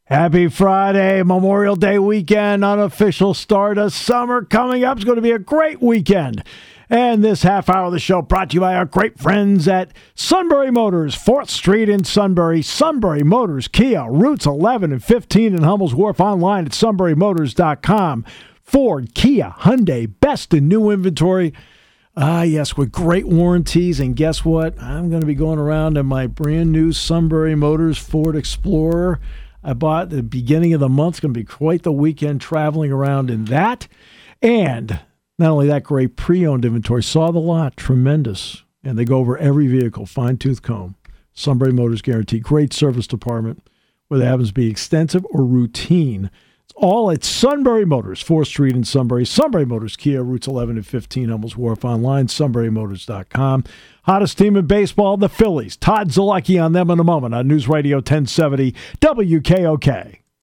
Happy Friday, Memorial Day weekend, unofficial start of summer coming up. It's going to be a great weekend. And this half hour of the show brought to you by our great friends at Sunbury Motors, 4th Street in Sunbury. Sunbury Motors, Kia, routes 11 and 15 in Hummel's Wharf, online at sunburymotors.com. Ford, Kia, Hyundai, best in new inventory. Yes, with great warranties. And guess what? I'm going to be going around in my brand new Sunbury Motors Ford Explorer. I bought at the beginning of the month. It's going to be quite the weekend traveling around in that. And not only that, great pre-owned inventory. Saw the lot. Tremendous. And they go over every vehicle. Fine-tooth comb. Sunbury Motors Guarantee. Great service department, whether it happens to be extensive or routine. It's all at Sunbury Motors, 4th Street in Sunbury. Sunbury Motors, Kia, routes 11 and 15, Hummel's Wharf, online, sunburymotors.com. Hottest team in baseball, the Phillies. Todd Zalecki on them in a moment on News Radio 1070 WKOK.